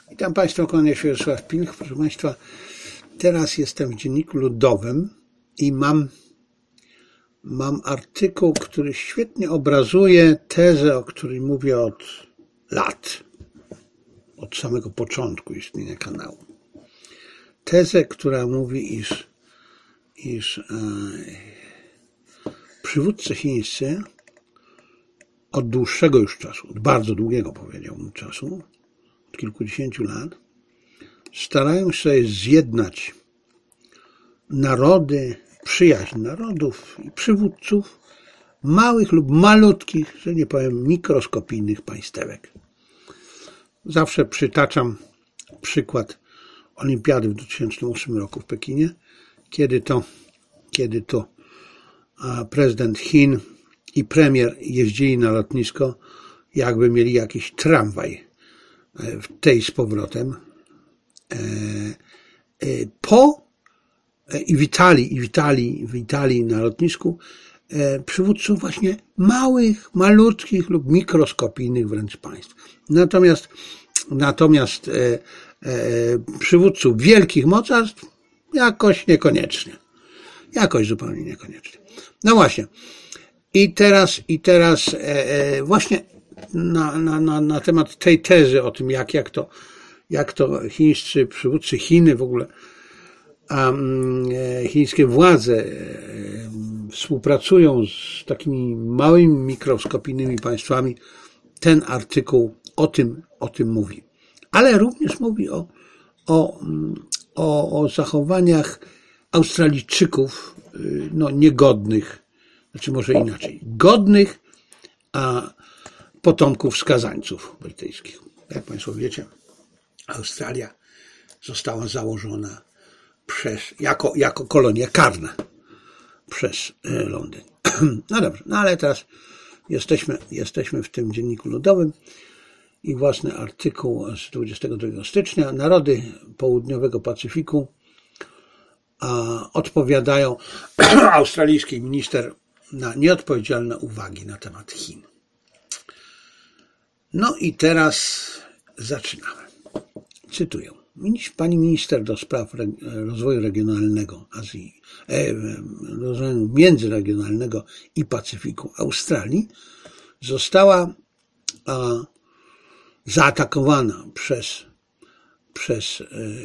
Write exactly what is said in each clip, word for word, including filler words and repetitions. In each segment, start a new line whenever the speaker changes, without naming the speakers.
Witam Państwa, kłania się Jarosław Pilch. Proszę Państwa, teraz jestem w Dzienniku Ludowym i mam, mam artykuł, który świetnie obrazuje tezę, o której mówię od lat, od samego początku istnienia kanału. Tezę, która mówi, iż, iż e, przywódcy chińscy od dłuższego już czasu, od bardzo długiego powiedziałbym czasu, od kilkudziesięciu lat, starają się zjednać narody, przyjaźń narodów i przywódców małych lub malutkich, że nie powiem mikroskopijnych państewek. Zawsze przytaczam przykład Olimpiady w dwa tysiące ósmym roku w Pekinie, kiedy to, kiedy to prezydent Chin i premier jeździli na lotnisko, jakby mieli jakiś tramwaj w tej z powrotem, po i witali, i witali, witali na lotnisku przywódców właśnie małych, malutkich lub mikroskopijnych wręcz państw. Natomiast, natomiast e, e, przywódców wielkich mocarstw jakoś niekoniecznie. Jakoś zupełnie niekoniecznie. No właśnie. I teraz, i teraz e, właśnie na, na, na, na temat tej tezy o tym, jak, jak to, jak to chińscy przywódcy Chiny w ogóle, a chińskie władze współpracują z takimi małymi, mikroskopijnymi państwami, ten artykuł o tym, o tym mówi. Ale również mówi o, o, o, o zachowaniach Australijczyków, no niegodnych, znaczy może inaczej, godnych, a potomków skazańców brytyjskich. Jak Państwo wiecie, Australia została założona przez, jako, jako kolonia karna przez Londyn. No dobrze, no ale teraz jesteśmy, jesteśmy w tym Dzienniku Ludowym i własny artykuł z dwudziestego drugiego stycznia. Narody południowego Pacyfiku a, odpowiadają australijski minister na nieodpowiedzialne uwagi na temat Chin. No i teraz zaczynamy. Cytuję. Pani minister do spraw rozwoju regionalnego Azji, rozwoju międzyregionalnego i Pacyfiku Australii została zaatakowana przez, przez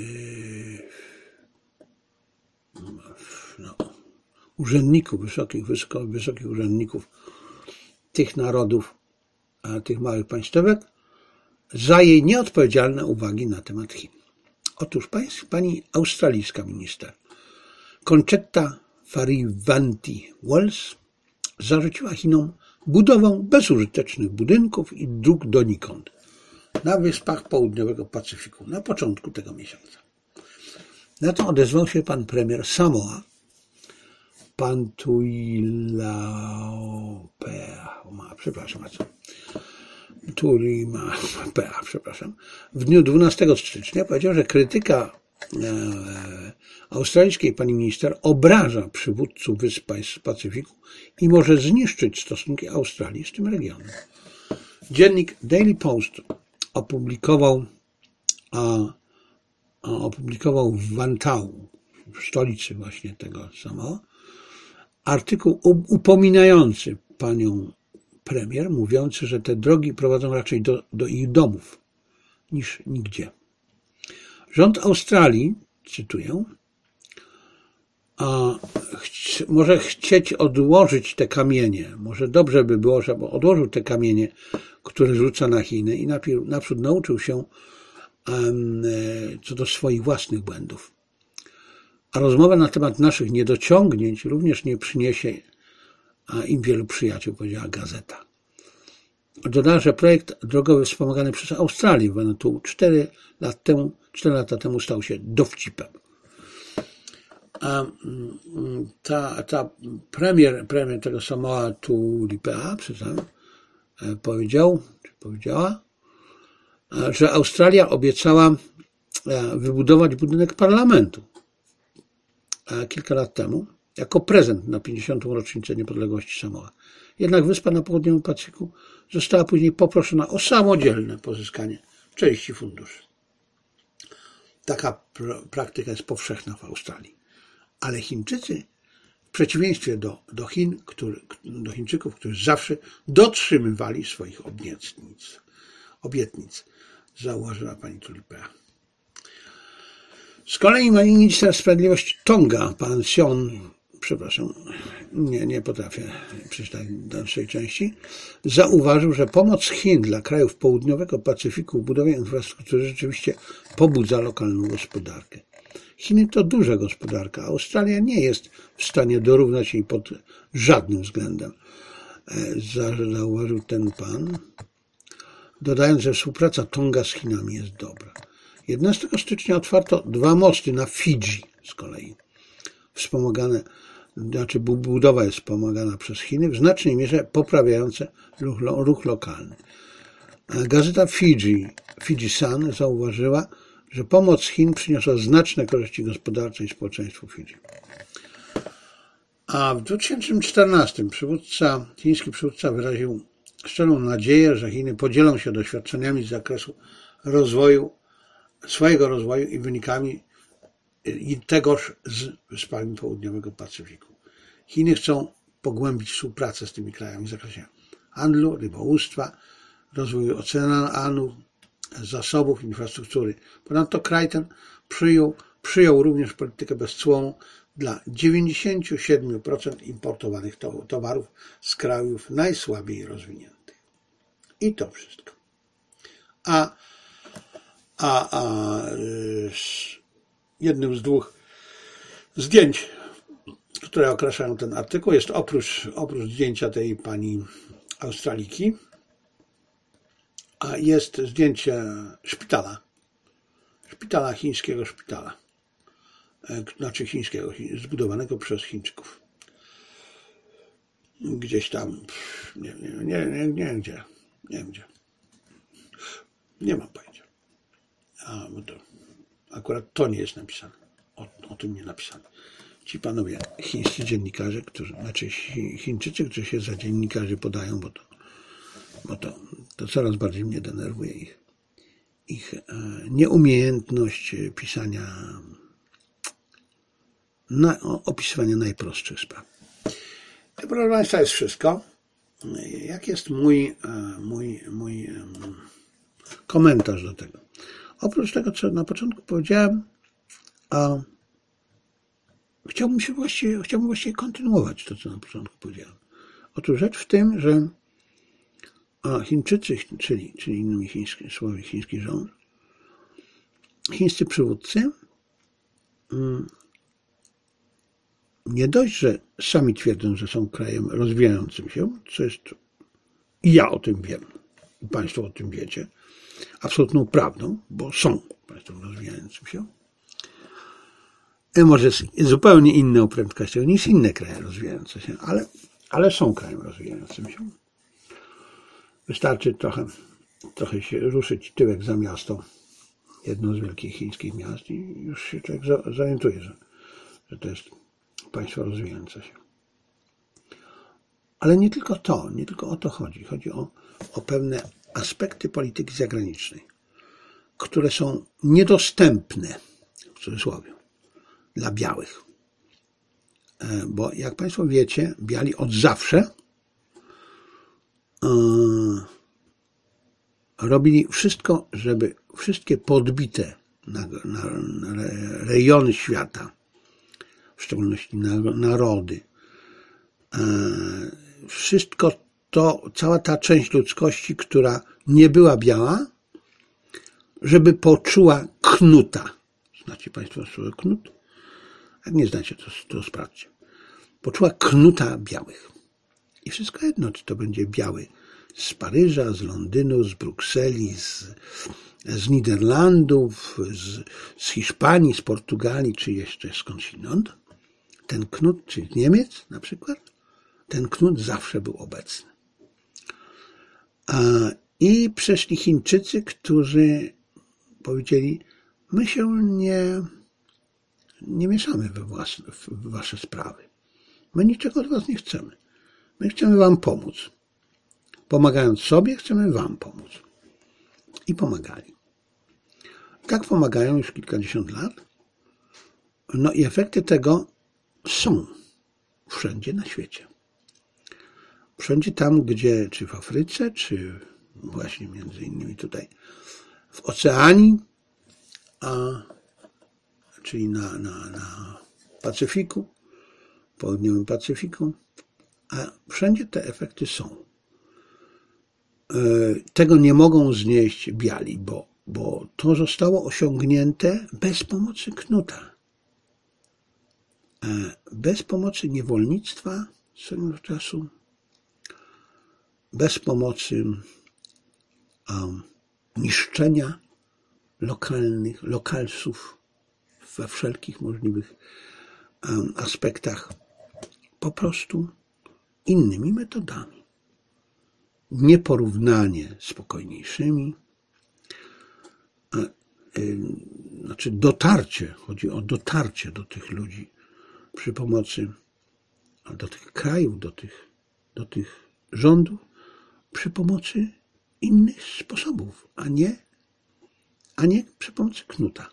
no, urzędników, wysokich, wysoko, wysokich urzędników tych narodów, tych małych państwek, za jej nieodpowiedzialne uwagi na temat Chin. Otóż pani australijska minister Concetta Farivanti-Wells zarzuciła Chinom budowę bezużytecznych budynków i dróg donikąd na wyspach południowego Pacyfiku na początku tego miesiąca. Na to odezwał się pan premier Samoa, pan Tuilaopea, przepraszam bardzo, Turima, przepraszam, w dniu dwunastego stycznia powiedział, że krytyka e, australijskiej pani minister obraża przywódców wysp państw Pacyfiku i może zniszczyć stosunki Australii z tym regionem. Dziennik Daily Post opublikował, a, a opublikował w Vantau, w stolicy właśnie tego Samoa, artykuł upominający panią premier, mówiący, że te drogi prowadzą raczej do, do ich domów niż nigdzie. Rząd Australii, cytuję, a ch- może chcieć odłożyć te kamienie, może dobrze by było, żeby odłożył te kamienie, które rzuca na Chiny i naprzód, naprzód nauczył się um, co do swoich własnych błędów. A rozmowa na temat naszych niedociągnięć również nie przyniesie a im wielu przyjaciół, powiedziała gazeta. Dodała, że projekt drogowy wspomagany przez Australię w Vanuatu cztery lat temu, cztery lata temu stał się dowcipem. A ta, ta premier, premier tego Samoa Tuilipea, przepraszam, powiedział, czy powiedziała, że Australia obiecała wybudować budynek parlamentu kilka lat temu, jako prezent na pięćdziesiątą rocznicę niepodległości Samoa. Jednak wyspa na południowym Pacyfiku została później poproszona o samodzielne pozyskanie części funduszy. taka praktyka jest powszechna w Australii. Ale Chińczycy, w przeciwieństwie do, do Chin, który, do Chińczyków, którzy zawsze dotrzymywali swoich obietnic, obietnic, zauważyła pani Tulipea. Z kolei minister sprawiedliwości Tonga, pan Sion, przepraszam, nie, nie potrafię przeczytać dalszej części, zauważył, że pomoc Chin dla krajów południowego Pacyfiku w budowie infrastruktury rzeczywiście pobudza lokalną gospodarkę. Chiny to duża gospodarka, a Australia nie jest w stanie dorównać jej pod żadnym względem, zauważył ten pan, dodając, że współpraca Tonga z Chinami jest dobra. jedenastego stycznia otwarto dwa mosty na Fidżi z kolei, wspomagane, znaczy budowa jest wspomagana przez Chiny, w znacznej mierze poprawiające ruch, ruch lokalny. Gazeta Fidżi, Fidżi Sun zauważyła, że pomoc Chin przyniosła znaczne korzyści gospodarcze i społeczeństwu Fidżi. A w dwa tysiące czternastym przywódca, chiński przywódca wyraził szczerą nadzieję, że Chiny podzielą się doświadczeniami z zakresu rozwoju, swojego rozwoju i wynikami i tegoż z wyspami południowego Pacyfiku. Chiny chcą pogłębić współpracę z tymi krajami w zakresie handlu, rybołówstwa, rozwoju oceanu, zasobów, infrastruktury. Ponadto kraj ten przyjął, przyjął również politykę bezcłową dla dziewięćdziesiąt siedem procent importowanych towarów z krajów najsłabiej rozwiniętych. I to wszystko. A, a, a jednym z dwóch zdjęć, które określają ten artykuł, jest oprócz, oprócz zdjęcia tej pani Australiki, a jest zdjęcie szpitala, szpitala, chińskiego szpitala, znaczy chińskiego, zbudowanego przez Chińczyków. Gdzieś tam, nie, nie, nie, nie, nie wiem gdzie, nie wiem gdzie, nie mam pojęcia. A, bo to akurat to nie jest napisane, o, o tym nie napisane. Ci panowie chińscy dziennikarze, którzy, znaczy Chińczycy, którzy się za dziennikarzy podają, bo to, bo to, to coraz bardziej mnie denerwuje ich, ich e, nieumiejętność pisania, na, opisywania najprostszych spraw. To, proszę Państwa, jest wszystko. Jak jest mój, mój, mój komentarz do tego? Oprócz tego, co na początku powiedziałem, a chciałbym się właściwie, chciałbym właściwie kontynuować to, co na początku powiedziałem. Otóż rzecz w tym, że Chińczycy, czyli, czyli innymi chiński, słowy chiński rząd, chińscy przywódcy nie dość, że sami twierdzą, że są krajem rozwijającym się, co jest, i ja o tym wiem, i Państwo o tym wiecie, absolutną prawdą, bo są państwem rozwijającym się, może z zupełnie inną prędkością niż inne kraje rozwijające się, ale, ale są krajem rozwijającym się. Wystarczy trochę, trochę się ruszyć tyłek za miasto, jedno z wielkich chińskich miast, i już się człowiek zorientuje, że, że to jest państwo rozwijające się. Ale nie tylko to, nie tylko o to chodzi. Chodzi o, o pewne aspekty polityki zagranicznej, które są niedostępne, w cudzysłowie, dla białych. Bo jak Państwo wiecie, biali od zawsze robili wszystko, żeby wszystkie podbite na, na, na rejony świata, w szczególności narody, wszystko to, cała ta część ludzkości, która nie była biała, żeby poczuła knuta. Znacie Państwo słowo knut? Jak nie znacie, to, to sprawdźcie. Poczuła knuta białych. I wszystko jedno, czy to będzie biały z Paryża, z Londynu, z Brukseli, z, z Niderlandów, z, z Hiszpanii, z Portugalii, czy jeszcze skądinąd. Ten knut, czy z Niemiec na przykład, ten knut zawsze był obecny. I przyszli Chińczycy, którzy powiedzieli, my się nie, nie mieszamy we własne, w wasze sprawy. My niczego od was nie chcemy. My chcemy wam pomóc. Pomagając sobie, chcemy wam pomóc. I pomagali. tak pomagają już kilkadziesiąt lat. No i efekty tego są wszędzie na świecie. Wszędzie tam, gdzie, czy w Afryce, czy właśnie między innymi tutaj w Oceanii, a, czyli na, na, na Pacyfiku, południowym Pacyfiku, a wszędzie te efekty są. Tego nie mogą znieść biali, bo, bo to zostało osiągnięte bez pomocy knuta. Bez pomocy niewolnictwa swego czasu, bez pomocy um, niszczenia lokalnych, lokalsów we wszelkich możliwych um, aspektach, po prostu innymi metodami. Nieporównanie spokojniejszymi, a, y, znaczy dotarcie, chodzi o dotarcie do tych ludzi przy pomocy, do tych krajów, do tych, do tych rządów, przy pomocy innych sposobów, a nie, a nie przy pomocy knuta.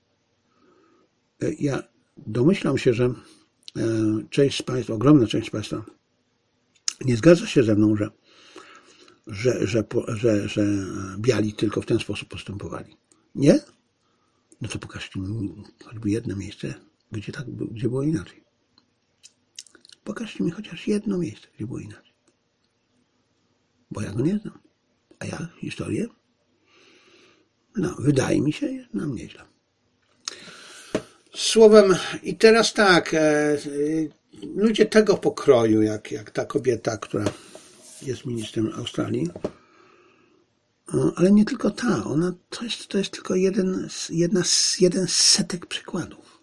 Ja domyślam się, że część z Państwa, ogromna część z Państwa nie zgadza się ze mną, że, że, że, że, że biali tylko w ten sposób postępowali. Nie? No to pokażcie mi choćby jedno miejsce, gdzie, tak, gdzie było inaczej. Pokażcie mi chociaż jedno miejsce, gdzie było inaczej. Bo ja go nie znam. A ja historię, no, wydaje mi się, znam nieźle. Słowem, i teraz tak, e, ludzie tego pokroju, jak, jak ta kobieta, która jest ministrem Australii, ale nie tylko ta, ona to jest, to jest tylko jeden, jedna z, jeden z setek przykładów,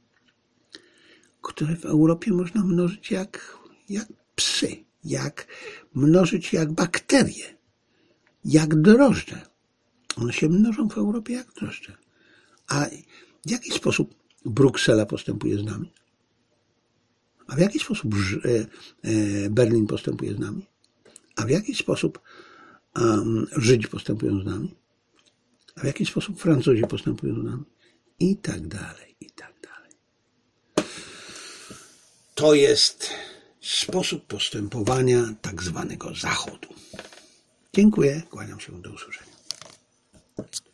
które w Europie można mnożyć jak, jak psy, jak mnożyć jak bakterie, jak drożdże. One się mnożą w Europie jak drożdże. A w jaki sposób Bruksela postępuje z nami? A w jaki sposób Berlin postępuje z nami? A w jaki sposób um, Żydzi postępują z nami? A w jaki sposób Francuzi postępują z nami? I tak dalej, i tak dalej. To jest sposób postępowania tak zwanego Zachodu. Dziękuję, kłaniam się, do usłyszenia.